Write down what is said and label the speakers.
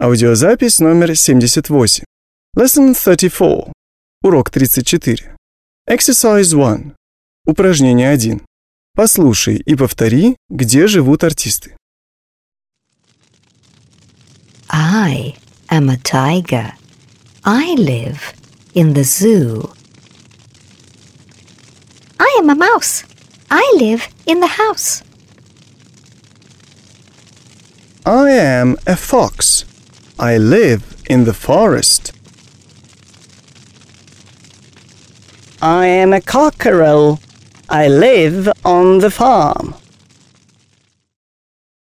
Speaker 1: Аудиозапись номер 78. Lesson 34. Урок 34. Exercise 1. Упражнение 1. Послушай и повтори, где живут артисты.
Speaker 2: I am a tiger. I live in the zoo. I am a mouse. I live in the house.
Speaker 1: I am a fox. I live in the forest.
Speaker 3: I am a cockerel. I live on the farm.